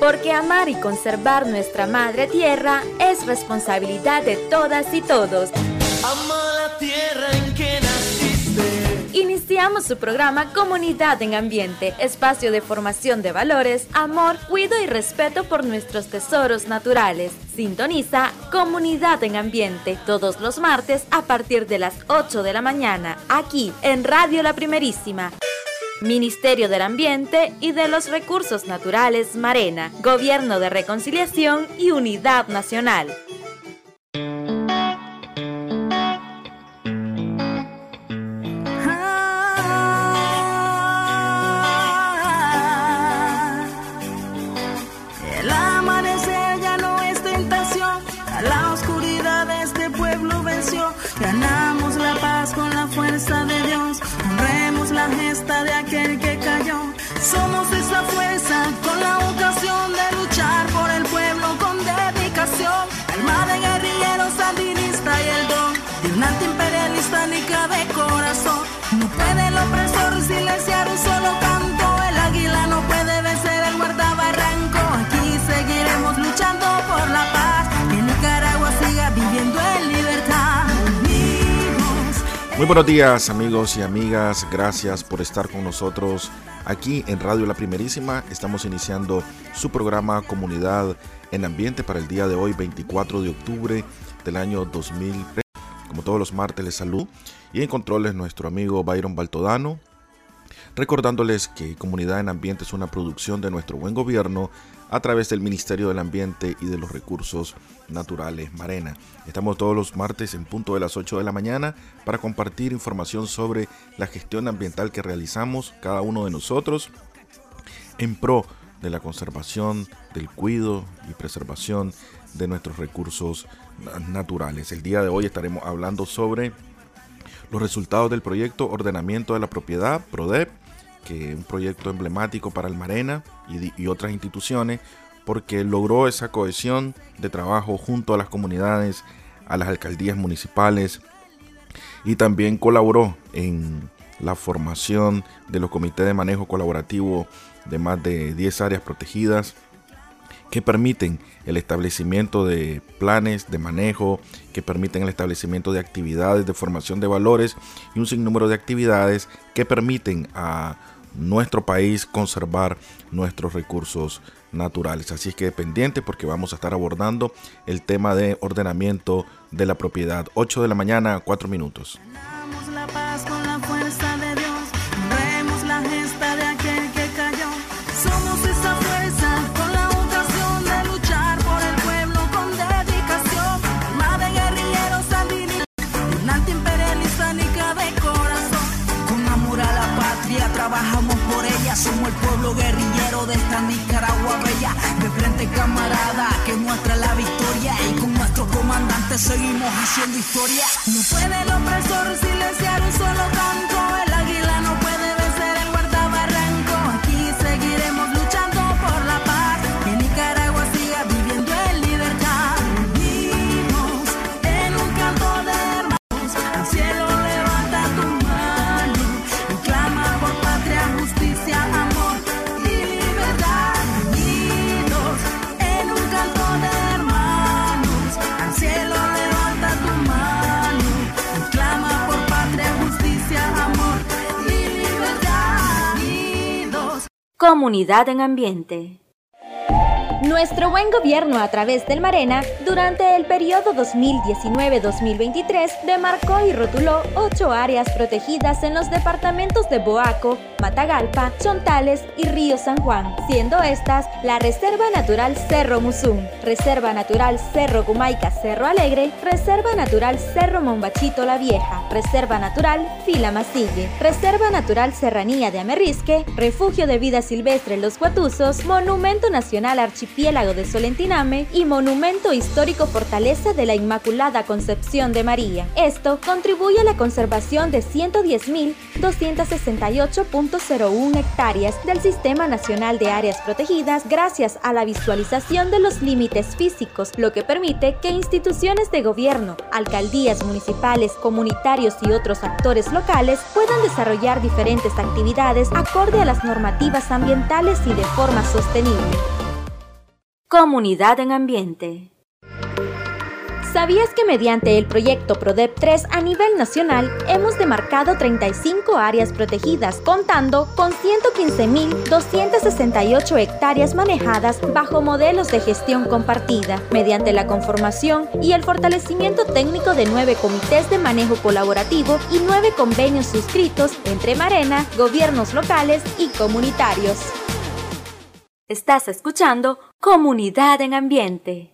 porque amar y conservar nuestra madre tierra es responsabilidad de todas y todos. Ama la tierra en que naciste. Iniciamos su programa Comunidad en Ambiente, espacio de formación de valores, amor, cuidado y respeto por nuestros tesoros naturales. Sintoniza Comunidad en Ambiente todos los martes a partir de las 8 de la mañana, aquí en Radio La Primerísima. Ministerio del Ambiente y de los Recursos Naturales Marena, Gobierno de Reconciliación y Unidad Nacional. El amanecer ya no es tentación, a la oscuridad este pueblo venció. Ganamos la paz con la fuerza de Dios, honremos la gesta de aquel que cayó. Somos esa fuerza con la ocasión de luchar por el pueblo con dedicación. Alma de guerrillero sandinista y el don de un antiimperialista nica de corazón. No puede el opresor silenciar un solo canto, el águila no puede vencer el guardabarranco. Aquí seguiremos luchando por la paz, que Nicaragua siga viviendo en libertad. Muy buenos días, amigos y amigas, gracias por estar con nosotros aquí en Radio La Primerísima. Estamos iniciando su programa Comunidad en Ambiente para el día de hoy, 24 de octubre del año 2020. Como todos los martes les saludo y en controles nuestro amigo Byron Baltodano, recordándoles que Comunidad en Ambiente es una producción de nuestro buen gobierno a través del Ministerio del Ambiente y de los Recursos Naturales Marena. Estamos todos los martes en punto de las 8 de la mañana para compartir información sobre la gestión ambiental que realizamos cada uno de nosotros en pro de la conservación, del cuidado y preservación de nuestros recursos naturales. El día de hoy estaremos hablando sobre los resultados del proyecto Ordenamiento de la Propiedad, PRODEP, que es un proyecto emblemático para el Marena y otras instituciones, porque logró esa cohesión de trabajo junto a las comunidades, a las alcaldías municipales, y también colaboró en la formación de los comités de manejo colaborativo de más de 10 áreas protegidas, que permiten el establecimiento de planes de manejo, que permiten el establecimiento de actividades de formación de valores y un sinnúmero de actividades que permiten a nuestro país conservar nuestros recursos naturales. Así es que pendiente porque vamos a estar abordando el tema de ordenamiento de la propiedad. 8 de la mañana, 4 minutos. Ganamos la paz con la fuerza de Dios, honremos la gesta de aquel que cayó. Somos esa fuerza con la ocasión de luchar por el pueblo con dedicación. Alma de guerrilleros sandinistas, un antiimperialista nica de corazón. Con amor a la patria trabajamos por ella, somos el pueblo guerrillero de esta Nicaragua bella. De frente camarada que muestra la victoria y con nuestro comandante seguimos haciendo historia. No puede el opresor silenciar un solo canto, el águila no puede vencer el guardabarranco. Aquí seguiremos luchando por la paz, que Nicaragua siga viviendo en libertad. Unimos en un canto de hermanos, al cielo levanta tu mano y clama por patria, justicia, amor y libertad. Unidos en un canto de hermanos, al cielo levanta tu mano y clama por patria, justicia, amor y libertad. Unidos. Comunidad en Ambiente. Nuestro buen gobierno a través del Marena, durante el periodo 2019-2023, demarcó y rotuló 8 áreas protegidas en los departamentos de Boaco, Matagalpa, Chontales y Río San Juan, siendo estas la Reserva Natural Cerro Musún, Reserva Natural Cerro Gumaica Cerro Alegre, Reserva Natural Cerro Mombachito La Vieja, Reserva Natural Fila Masille, Reserva Natural Serranía de Amerrisque, Refugio de Vida Silvestre Los Guatuzos, Monumento Nacional Archipiélago de Solentiname y Monumento Histórico Fortaleza de la Inmaculada Concepción de María. Esto contribuye a la conservación de 110.268.01 hectáreas del Sistema Nacional de Áreas Protegidas gracias a la visualización de los límites físicos, lo que permite que instituciones de gobierno, alcaldías municipales, comunitarios y otros actores locales puedan desarrollar diferentes actividades acorde a las normativas ambientales y de forma sostenible. Comunidad en Ambiente. ¿Sabías que mediante el proyecto PRODEP 3 a nivel nacional hemos demarcado 35 áreas protegidas, contando con 115.268 hectáreas manejadas bajo modelos de gestión compartida, mediante la conformación y el fortalecimiento técnico de 9 comités de manejo colaborativo y 9 convenios suscritos entre Marena, gobiernos locales y comunitarios? Estás escuchando Comunidad en Ambiente.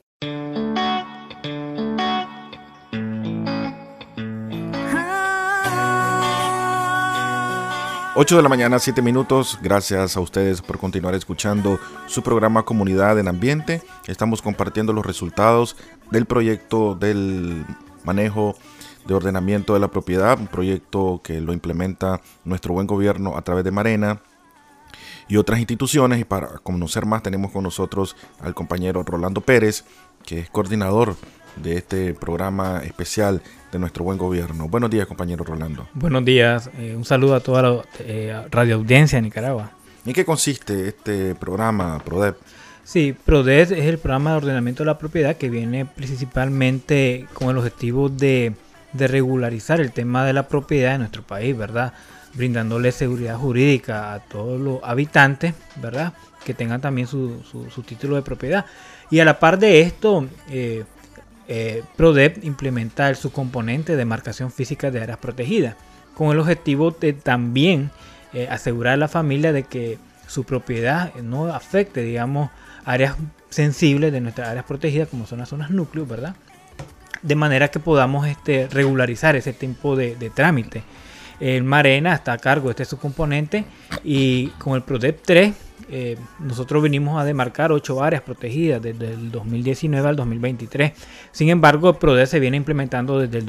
8 de la mañana, 7 minutos. Gracias a ustedes por continuar escuchando su programa Comunidad en Ambiente. Estamos compartiendo los resultados del proyecto del manejo de ordenamiento de la propiedad, un proyecto que lo implementa nuestro buen gobierno a través de Marena y otras instituciones. Y para conocer más tenemos con nosotros al compañero Rolando Pérez, que es coordinador de este programa especial de nuestro buen gobierno. Buenos días, compañero Rolando. Buenos días, un saludo a toda la radioaudiencia de Nicaragua. ¿En qué consiste este programa PRODEP? Sí, PRODEP es el programa de ordenamiento de la propiedad que viene principalmente con el objetivo de regularizar el tema de la propiedad en nuestro país, ¿verdad? Brindándole seguridad jurídica a todos los habitantes, ¿verdad? Que tengan también su título de propiedad. Y a la par de esto, PRODEP implementa el subcomponente de marcación física de áreas protegidas, con el objetivo de también asegurar a la familia de que su propiedad no afecte, digamos, áreas sensibles de nuestras áreas protegidas, como son las zonas núcleos, ¿verdad? De manera que podamos regularizar ese tipo de trámite. El Marena está a cargo de este subcomponente y con el PRODEP 3 nosotros vinimos a demarcar 8 áreas protegidas desde el 2019 al 2023. Sin embargo, el PRODEP se viene implementando desde el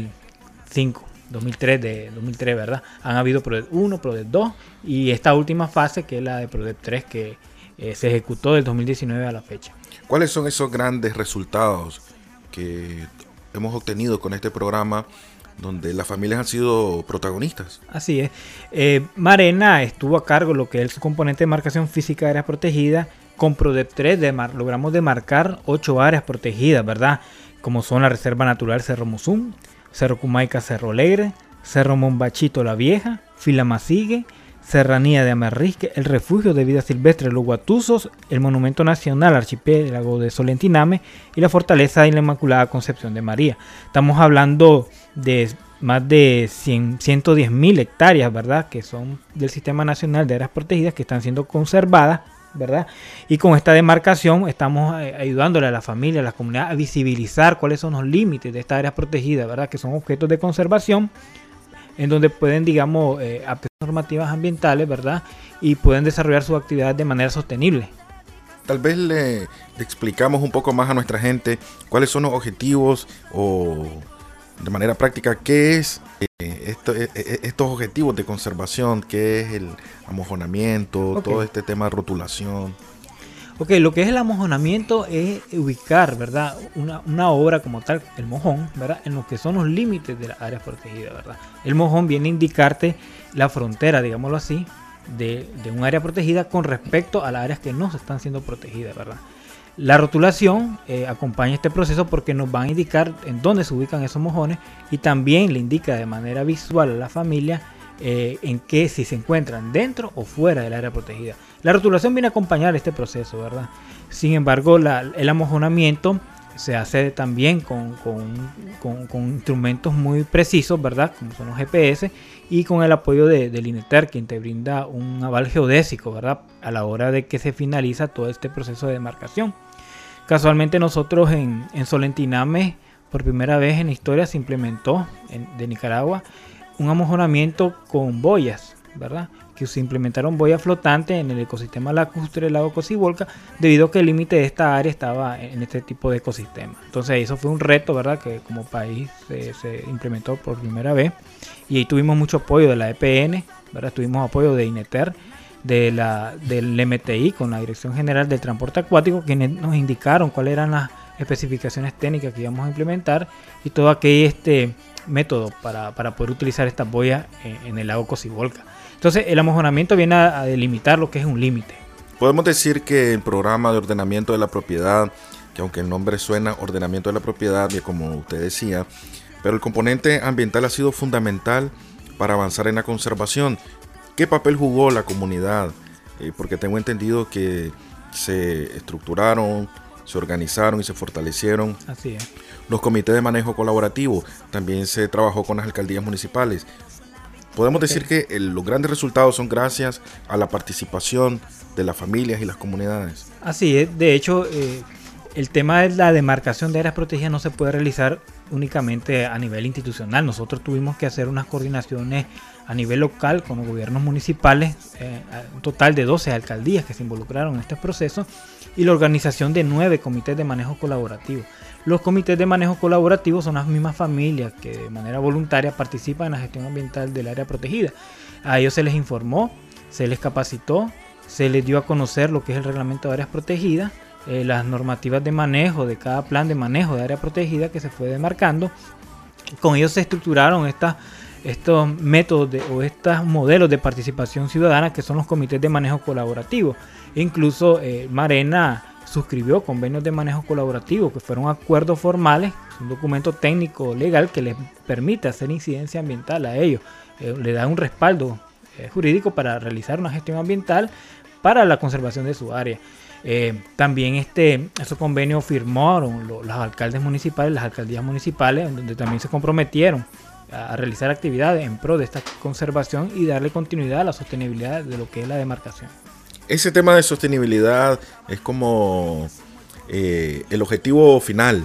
2003, ¿verdad? Han habido PRODEP 1, PRODEP 2 y esta última fase que es la de PRODEP 3 que se ejecutó del 2019 a la fecha. ¿Cuáles son esos grandes resultados que hemos obtenido con este programa, donde las familias han sido protagonistas? Así es. Marena estuvo a cargo de lo que es su componente de marcación física de áreas protegidas. Con PRODEP 3 logramos demarcar 8 áreas protegidas, ¿verdad? Como son la Reserva Natural Cerro Musún, Cerro Cumaica Cerro Alegre, Cerro Mombachito La Vieja, Filamasigue, Serranía de Amarrisque, el Refugio de Vida Silvestre Los Guatuzos, el Monumento Nacional Archipiélago de Solentiname y la Fortaleza de la Inmaculada Concepción de María. Estamos hablando de más de 110.000 hectáreas, ¿verdad? Que son del Sistema Nacional de Áreas Protegidas que están siendo conservadas, ¿verdad? Y con esta demarcación estamos ayudándole a la familia, a la comunidad a visibilizar cuáles son los límites de estas áreas protegidas, ¿verdad? Que son objetos de conservación en donde pueden, digamos, aplicar normativas ambientales, ¿verdad? Y pueden desarrollar sus actividades de manera sostenible. Tal vez le explicamos un poco más a nuestra gente cuáles son los objetivos o de manera práctica qué es estos objetivos de conservación, qué es el amojonamiento, okay, todo este tema de rotulación. Ok, lo que es el amojonamiento es ubicar, ¿verdad? Una obra como tal, el mojón, ¿verdad? En lo que son los límites de las áreas protegidas, ¿verdad? El mojón viene a indicarte la frontera, digámoslo así, de un área protegida con respecto a las áreas que no se están siendo protegidas, ¿verdad? La rotulación acompaña este proceso porque nos va a indicar en dónde se ubican esos mojones y también le indica de manera visual a la familia en que si se encuentran dentro o fuera del área protegida. La rotulación viene a acompañar este proceso, ¿verdad? Sin embargo, el amojonamiento se hace también con instrumentos muy precisos, ¿verdad? Como son los GPS y con el apoyo del INETER, quien te brinda un aval geodésico, ¿verdad? A la hora de que se finaliza todo este proceso de demarcación. Casualmente nosotros en Solentiname, por primera vez en la historia, se implementó de Nicaragua un amojonamiento con boyas, ¿verdad? Que se implementaron boyas flotantes en el ecosistema lacustre del lago Cocibolca, debido a que el límite de esta área estaba en este tipo de ecosistema. Entonces eso fue un reto, ¿verdad? Que como país se implementó por primera vez y ahí tuvimos mucho apoyo de la EPN, ¿verdad? Tuvimos apoyo de INETER, del MTI con la Dirección General del Transporte Acuático, quienes nos indicaron cuáles eran las especificaciones técnicas que íbamos a implementar y todo aquel método para poder utilizar estas boyas en el lago Cocibolca. Entonces el amojonamiento viene a delimitar lo que es un límite. Podemos decir que el programa de ordenamiento de la propiedad, que aunque el nombre suena ordenamiento de la propiedad, como usted decía, pero el componente ambiental ha sido fundamental para avanzar en la conservación. ¿Qué papel jugó la comunidad? Porque tengo entendido que se estructuraron, se organizaron y se fortalecieron. Así es. Los comités de manejo colaborativo, también se trabajó con las alcaldías municipales. Podemos decir que los grandes resultados son gracias a la participación de las familias y las comunidades. Así es. De hecho, el tema de la demarcación de áreas protegidas no se puede realizar únicamente a nivel institucional. Nosotros tuvimos que hacer unas coordinaciones a nivel local con los gobiernos municipales, un total de 12 alcaldías que se involucraron en este proceso, y la organización de 9 comités de manejo colaborativo. Los comités de manejo colaborativo son las mismas familias que de manera voluntaria participan en la gestión ambiental del área protegida. A ellos se les informó, se les capacitó, se les dio a conocer lo que es el reglamento de áreas protegidas, las normativas de manejo de cada plan de manejo de área protegida que se fue demarcando. Con ellos se estructuraron estos métodos o estos modelos de participación ciudadana que son los comités de manejo colaborativo. Incluso Marena suscribió convenios de manejo colaborativo que fueron acuerdos formales, un documento técnico legal que les permite hacer incidencia ambiental a ellos, le da un respaldo jurídico para realizar una gestión ambiental para la conservación de su área. También esos convenios firmaron los alcaldes municipales, las alcaldías municipales, donde también se comprometieron a realizar actividades en pro de esta conservación y darle continuidad a la sostenibilidad de lo que es la demarcación. Ese tema de sostenibilidad es como el objetivo final,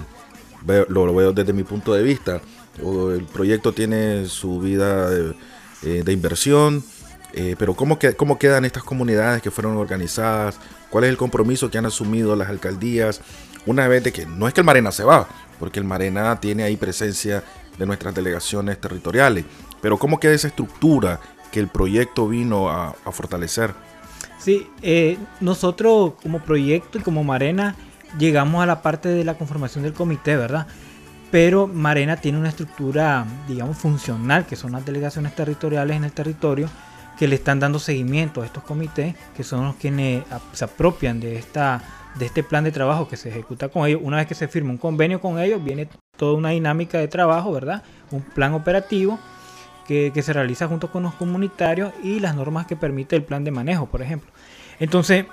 lo veo desde mi punto de vista. El proyecto tiene su vida de inversión, pero ¿cómo quedan estas comunidades que fueron organizadas? ¿Cuál es el compromiso que han asumido las alcaldías? Una vez de que no es que el Marena se va, porque el Marena tiene ahí presencia de nuestras delegaciones territoriales, pero ¿cómo queda esa estructura que el proyecto vino a fortalecer? Sí, nosotros como proyecto y como Marena llegamos a la parte de la conformación del comité, ¿verdad? Pero Marena tiene una estructura, digamos, funcional, que son las delegaciones territoriales en el territorio, que le están dando seguimiento a estos comités, que son los quienes se apropian de este plan de trabajo que se ejecuta con ellos. Una vez que se firma un convenio con ellos, viene toda una dinámica de trabajo, ¿verdad? Un plan operativo que se realiza junto con los comunitarios y las normas que permite el plan de manejo, por ejemplo. Entonces,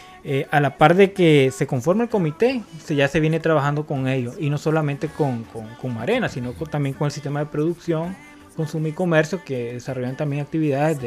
a la par de que se conforma el comité, ya se viene trabajando con ellos, y no solamente con Marena, sino también con el sistema de producción, consumo y comercio, que desarrollan también actividades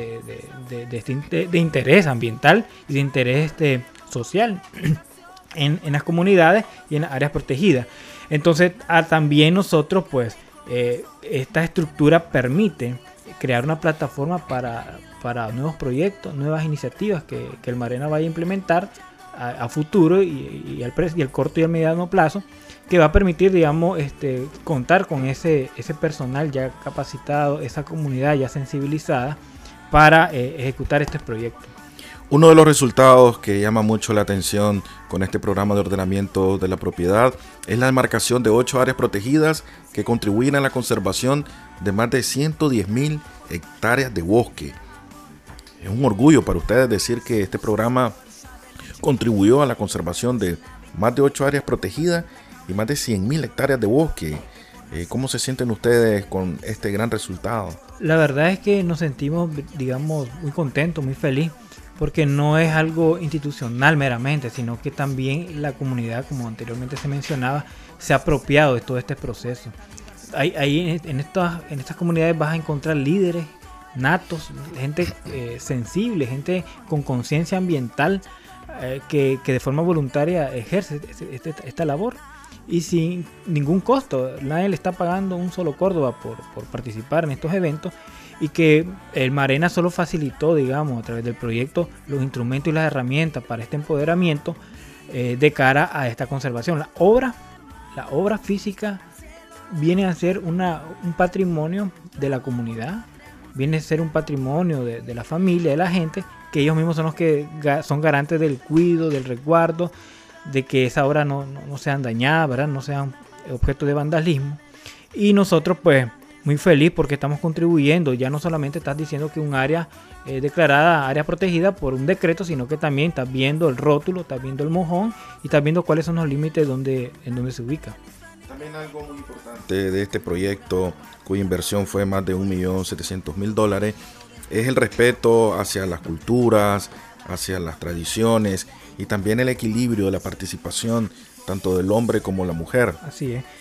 de interés ambiental y de interés social en las comunidades y en las áreas protegidas. Entonces, también nosotros, pues, esta estructura permite crear una plataforma para nuevos proyectos, nuevas iniciativas que el Marena vaya a implementar a futuro y el corto y el mediano plazo, que va a permitir, digamos, contar con ese personal ya capacitado, esa comunidad ya sensibilizada para ejecutar este proyecto. Uno de los resultados que llama mucho la atención con este programa de ordenamiento de la propiedad es la demarcación de 8 áreas protegidas que contribuyen a la conservación de más de 110,000 hectáreas de bosque. Es un orgullo para ustedes decir que este programa contribuyó a la conservación de más de 8 áreas protegidas y más de 100,000 hectáreas de bosque. ¿Cómo se sienten ustedes con este gran resultado? La verdad es que nos sentimos, digamos, muy contentos, muy felices, porque no es algo institucional meramente, sino que también la comunidad, como anteriormente se mencionaba, se ha apropiado de todo este proceso. Ahí en estas comunidades vas a encontrar líderes natos, gente sensible, gente con conciencia ambiental, que de forma voluntaria ejerce esta labor y sin ningún costo. Nadie le está pagando un solo Córdoba por participar en estos eventos, y que el Marena solo facilitó, digamos, a través del proyecto, los instrumentos y las herramientas para este empoderamiento de cara a esta conservación. La obra física viene a ser un patrimonio de la comunidad, viene a ser un patrimonio de la familia, de la gente, que ellos mismos son los que son garantes del cuidado, del resguardo, de que esa obra no sean dañadas, ¿verdad? No sean objeto de vandalismo. Y nosotros, pues, muy feliz porque estamos contribuyendo. Ya no solamente estás diciendo que un área es declarada área protegida por un decreto, sino que también estás viendo el rótulo, estás viendo el mojón y estás viendo cuáles son los límites en donde se ubica. También algo muy importante de este proyecto, cuya inversión fue más de $1.700.000, es el respeto hacia las culturas, hacia las tradiciones y también el equilibrio de la participación tanto del hombre como la mujer. Así es.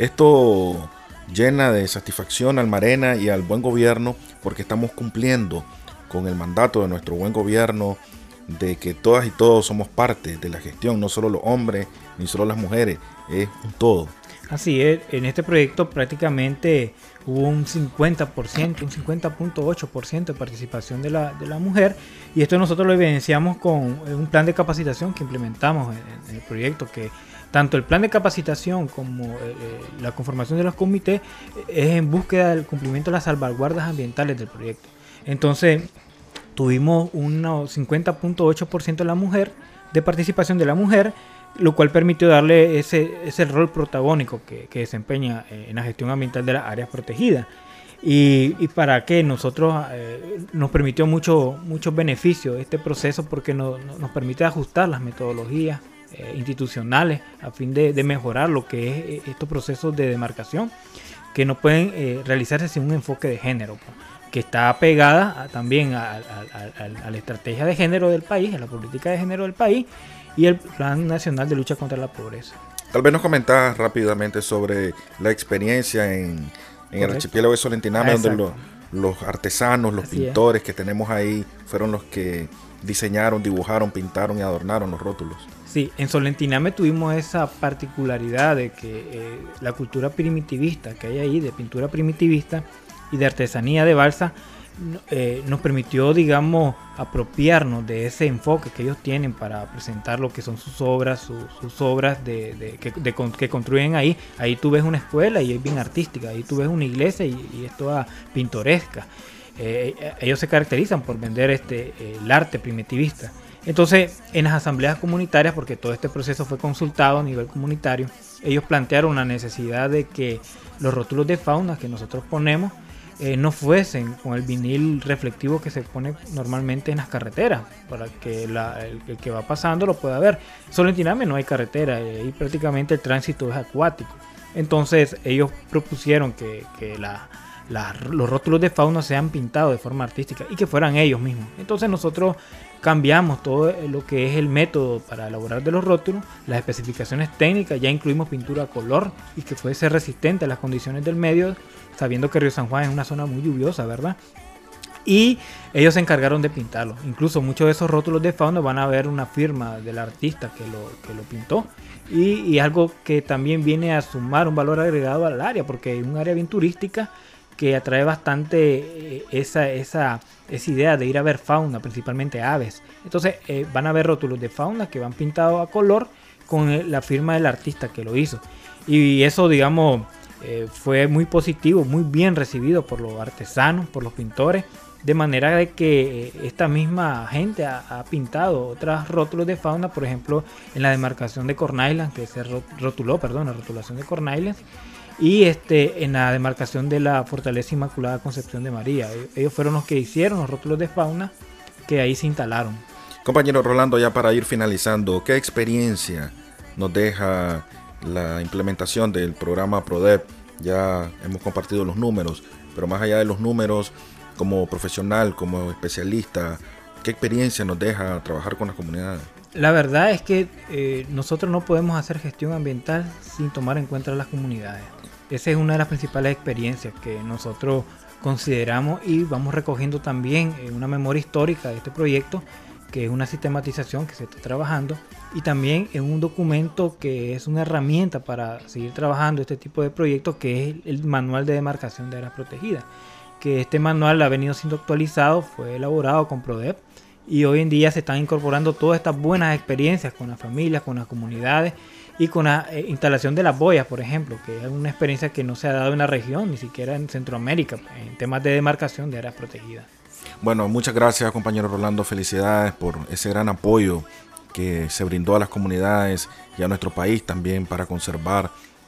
Esto llena de satisfacción al Marena y al buen gobierno porque estamos cumpliendo con el mandato de nuestro buen gobierno de que todas y todos somos parte de la gestión, no solo los hombres ni solo las mujeres, es un todo. Así es, en este proyecto prácticamente hubo un 50%, un 50.8% de participación de la mujer, y esto nosotros lo evidenciamos con un plan de capacitación que implementamos en el proyecto, que tanto el plan de capacitación como la conformación de los comités es en búsqueda del cumplimiento de las salvaguardas ambientales del proyecto. Entonces tuvimos un 50.8% de la mujer, de participación de la mujer, lo cual permitió darle ese rol protagónico que desempeña en la gestión ambiental de las áreas protegidas. Y para que nosotros nos permitió muchos beneficios este proceso, porque nos permite ajustar las metodologías institucionales a fin de mejorar lo que es estos procesos de demarcación, que no pueden realizarse sin un enfoque de género, que está pegada también a la estrategia de género del país, a la política de género del país, y el Plan Nacional de Lucha contra la Pobreza. Tal vez nos comentás rápidamente sobre la experiencia en el archipiélago de Solentiname, donde los artesanos, los pintores que tenemos ahí fueron los que diseñaron, dibujaron, pintaron y adornaron los rótulos. Sí, en Solentiname tuvimos esa particularidad de que la cultura primitivista que hay ahí, de pintura primitivista y de artesanía de balsa, nos permitió, digamos, apropiarnos de ese enfoque que ellos tienen para presentar lo que son sus obras, que construyen ahí. Ahí tú ves una escuela y es bien artística, ahí tú ves una iglesia y es toda pintoresca. Ellos se caracterizan por vender el arte primitivista. Entonces, en las asambleas comunitarias, porque todo este proceso fue consultado a nivel comunitario, ellos plantearon la necesidad de que los rótulos de fauna que nosotros ponemos no fuesen con el vinil reflectivo que se pone normalmente en las carreteras, para que el que va pasando lo pueda ver. Solo en Tiname no hay carretera, y prácticamente el tránsito es acuático. Entonces ellos propusieron que los rótulos de fauna sean pintados de forma artística y que fueran ellos mismos. Entonces nosotros cambiamos todo lo que es el método para elaborar de los rótulos, las especificaciones técnicas, ya incluimos pintura a color y que fuese resistente a las condiciones del medio, sabiendo que Río San Juan es una zona muy lluviosa, ¿verdad? Y ellos se encargaron de pintarlo. Incluso muchos de esos rótulos de fauna van a ver una firma del artista que lo pintó, y algo que también viene a sumar un valor agregado al área, porque es un área bien turística que atrae bastante esa idea de ir a ver fauna, principalmente aves. Entonces van a ver rótulos de fauna que van pintados a color con la firma del artista que lo hizo. Y eso, digamos, fue muy positivo, muy bien recibido por los artesanos, por los pintores, de manera de que esta misma gente ha pintado otros rótulos de fauna, por ejemplo, en la demarcación de Corn Island, que se rotuló, la rotulación de Corn Island, y en la demarcación de la Fortaleza Inmaculada Concepción de María. Ellos fueron los que hicieron los rótulos de fauna que ahí se instalaron. Compañero Rolando, ya para ir finalizando, ¿qué experiencia nos deja la implementación del programa PRODEP? Ya hemos compartido los números, pero más allá de los números, como profesional, como especialista, ¿qué experiencia nos deja trabajar con las comunidades? La verdad es que nosotros no podemos hacer gestión ambiental sin tomar en cuenta las comunidades. Esa es una de las principales experiencias que nosotros consideramos y vamos recogiendo también en una memoria histórica de este proyecto, que es una sistematización que se está trabajando, y también en un documento que es una herramienta para seguir trabajando este tipo de proyectos, que es el Manual de Demarcación de Áreas Protegidas, que este manual ha venido siendo actualizado, fue elaborado con PRODEP, y hoy en día se están incorporando todas estas buenas experiencias con las familias, con las comunidades y con la instalación de las boyas, por ejemplo, que es una experiencia que no se ha dado en la región, ni siquiera en Centroamérica, en temas de demarcación de áreas protegidas. Bueno, muchas gracias, compañero Rolando, felicidades por ese gran apoyo que se brindó a las comunidades y a nuestro país también para conservar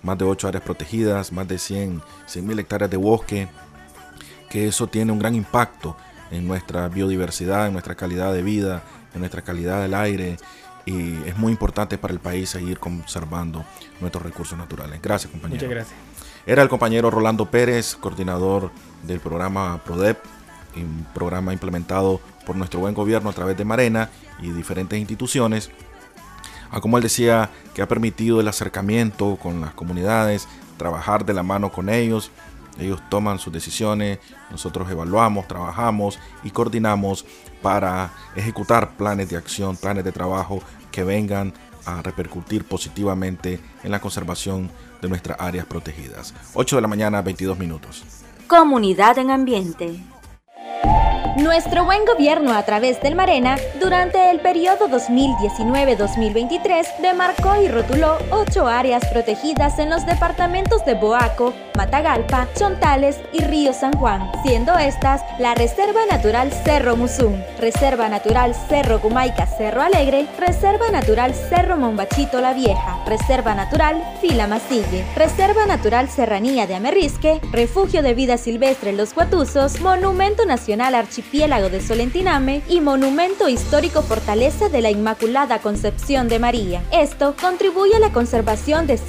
más de 8 áreas protegidas, más de 100.000 hectáreas de bosque, que eso tiene un gran impacto en nuestra biodiversidad, en nuestra calidad de vida, en nuestra calidad del aire, y es muy importante para el país seguir conservando nuestros recursos naturales. Gracias, compañero. Muchas gracias. Era el compañero Rolando Pérez, coordinador del programa PRODEP, un programa implementado por nuestro buen gobierno a través de Marena y diferentes instituciones. Como él decía, que ha permitido el acercamiento con las comunidades, trabajar de la mano con ellos. Ellos toman sus decisiones, nosotros evaluamos, trabajamos y coordinamos para ejecutar planes de acción, planes de trabajo que vengan a repercutir positivamente en la conservación de nuestras áreas protegidas. 8 de la mañana, 22 minutos. Comunidad en Ambiente. Nuestro buen gobierno a través del Marena, durante el periodo 2019-2023, demarcó y rotuló 8 áreas protegidas en los departamentos de Boaco, Matagalpa, Chontales y Río San Juan, siendo estas la Reserva Natural Cerro Musún, Reserva Natural Cerro Gumaica Cerro Alegre, Reserva Natural Cerro Mombachito La Vieja, Reserva Natural Fila Masille, Reserva Natural Serranía de Amerrisque, Refugio de Vida Silvestre Los Guatuzos, Monumento Nacional Archipiélago de Solentiname y Monumento Histórico Fortaleza de la Inmaculada Concepción de María. Esto contribuye a la conservación de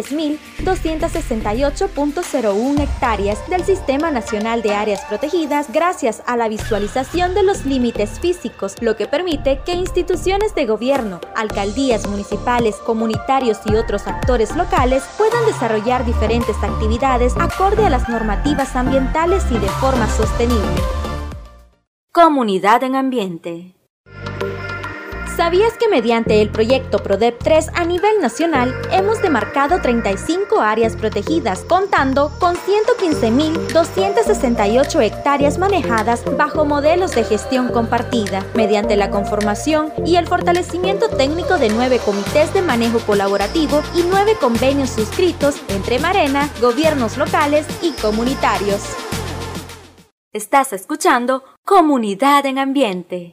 110.268.01 hectáreas del Sistema Nacional de Áreas Protegidas gracias a la visualización de los límites físicos, lo que permite que instituciones de gobierno, alcaldías municipales, comunitarios y otros actores locales puedan desarrollar diferentes actividades acorde a las normativas ambientales y de forma sostenible. Comunidad en Ambiente. ¿Sabías que mediante el proyecto PRODEP 3 a nivel nacional hemos demarcado 35 áreas protegidas, contando con 115.268 hectáreas manejadas bajo modelos de gestión compartida, mediante la conformación y el fortalecimiento técnico de 9 comités de manejo colaborativo y 9 convenios suscritos entre Marena, gobiernos locales y comunitarios? Estás escuchando Comunidad en Ambiente.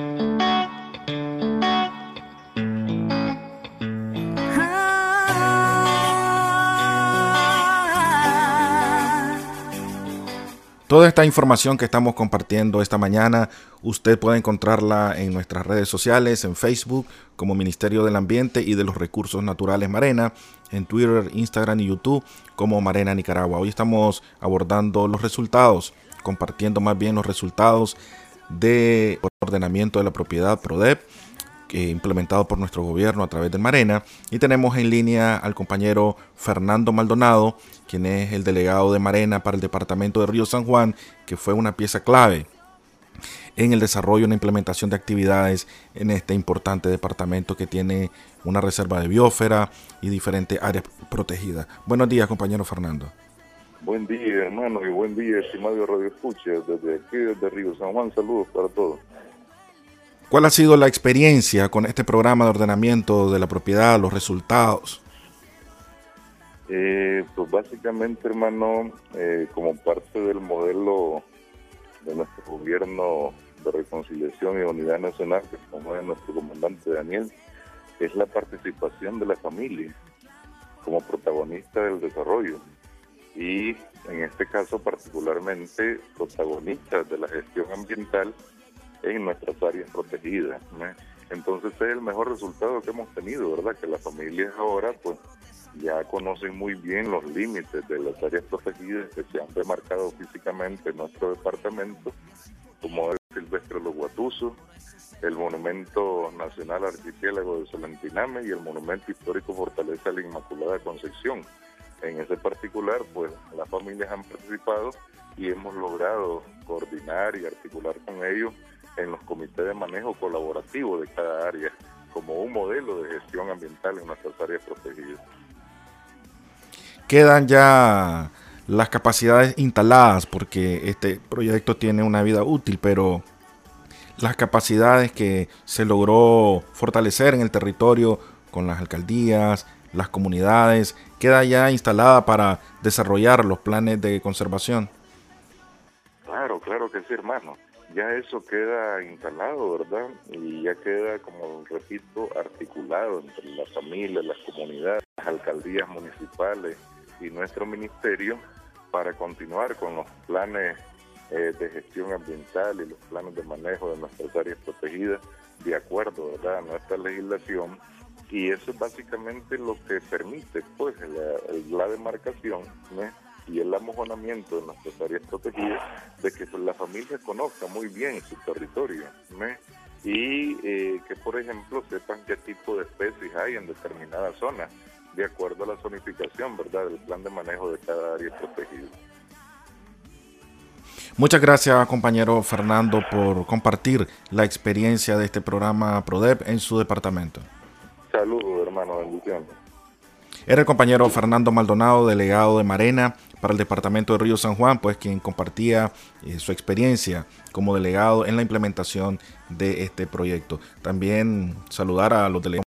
Toda esta información que estamos compartiendo esta mañana, usted puede encontrarla en nuestras redes sociales, en Facebook como Ministerio del Ambiente y de los Recursos Naturales Marena, en Twitter, Instagram y YouTube como Marena Nicaragua. Hoy estamos abordando los resultados, compartiendo más bien los resultados de ordenamiento de la propiedad PRODEP, implementado por nuestro gobierno a través del Marena, y tenemos en línea al compañero Fernando Maldonado, quien es el delegado de Marena para el departamento de Río San Juan, que fue una pieza clave en el desarrollo y la implementación de actividades en este importante departamento que tiene una reserva de biosfera y diferentes áreas protegidas. Buenos días, compañero Fernando. Buen día, hermano, y buen día, estimado Radio Escucha, desde aquí, desde Río San Juan. Saludos para todos. ¿Cuál ha sido la experiencia con este programa de ordenamiento de la propiedad, los resultados? Pues básicamente, hermano, como parte del modelo de nuestro gobierno de reconciliación y unidad nacional, que promueve nuestro comandante Daniel, es la participación de la familia como protagonista del desarrollo. Y en este caso particularmente protagonistas de la gestión ambiental en nuestras áreas protegidas, ¿no? Entonces es el mejor resultado que hemos tenido, ¿verdad? Que las familias ahora pues ya conocen muy bien los límites de las áreas protegidas que se han demarcado físicamente en nuestro departamento, como el Silvestre Los Guatuzos, el Monumento Nacional Archipiélago de Solentiname y el Monumento Histórico Fortaleza de la Inmaculada Concepción. En ese particular, pues las familias han participado y hemos logrado coordinar y articular con ellos en los comités de manejo colaborativo de cada área, como un modelo de gestión ambiental en nuestras áreas protegidas. Quedan ya las capacidades instaladas, porque este proyecto tiene una vida útil, pero las capacidades que se logró fortalecer en el territorio con las alcaldías, las comunidades, queda ya instalada para desarrollar los planes de conservación. Claro que sí, hermano. Ya eso queda instalado, ¿verdad? Y ya queda, como repito, articulado entre las familias, las comunidades, las alcaldías municipales y nuestro ministerio para continuar con los planes de gestión ambiental y los planes de manejo de nuestras áreas protegidas de acuerdo, ¿verdad?, a nuestra legislación, y eso es básicamente lo que permite pues la demarcación, ¿no?, y el amojonamiento de nuestras áreas protegidas, de que la familia conozca muy bien su territorio, ¿no?, y que por ejemplo sepan qué tipo de especies hay en determinadas zonas, de acuerdo a la zonificación, ¿verdad?, del plan de manejo de cada área protegida. Muchas gracias, compañero Fernando, por compartir la experiencia de este programa PRODEP en su departamento. Saludos, hermano, bendiciones. Era el compañero Fernando Maldonado, delegado de Marena para el departamento de Río San Juan, pues quien compartía su experiencia como delegado en la implementación de este proyecto. También saludar a los delegados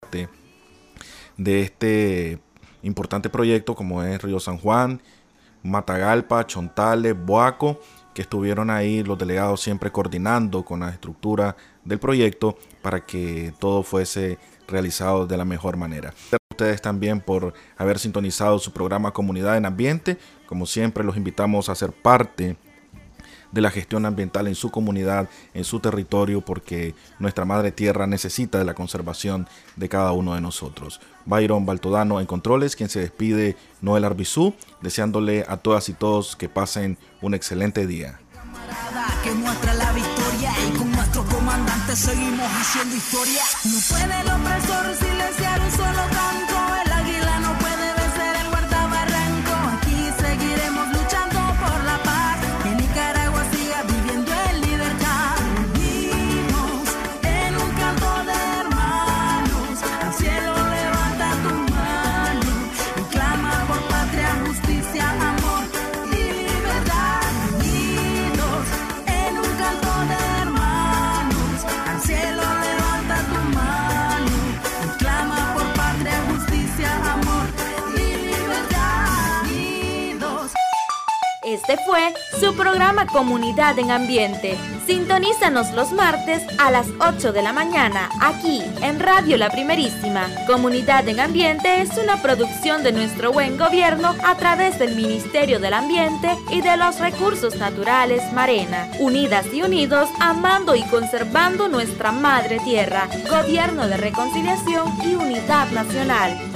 de este importante proyecto, como es Río San Juan, Matagalpa, Chontales, Boaco, que estuvieron ahí los delegados siempre coordinando con la estructura del proyecto para que todo fuese realizado de la mejor manera. Gracias a ustedes también por haber sintonizado su programa Comunidad en Ambiente. Como siempre, los invitamos a ser parte de la gestión ambiental en su comunidad, en su territorio, porque nuestra madre tierra necesita de la conservación de cada uno de nosotros. Byron Baltodano en controles, quien se despide, Noel Arbizú, deseándole a todas y todos que pasen un excelente día. Que muestra la victoria y con nuestro comandante seguimos haciendo historia. No puede el opresor silenciar un solo canto, el águila no puede vencer el guardabarranco. Aquí seguiremos luchando por la paz, que Nicaragua siga viviendo en libertad. Unimos en un canto de hermanos, al cielo levanta tu mano y clama por patria, justicia, amor y libertad. Unidos en un canto de hermanos, al cielo levanta tu mano y clama por patria, justicia, amor y libertad. Unidos. Este fue su programa Comunidad en Ambiente. Sintonízanos los martes a las 8 de la mañana, aquí en Radio La Primerísima. Comunidad en Ambiente es una producción de nuestro buen gobierno a través del Ministerio del Ambiente y de los Recursos Naturales Marena. Unidas y unidos, amando y conservando nuestra madre tierra. Gobierno de Reconciliación y Unidad Nacional.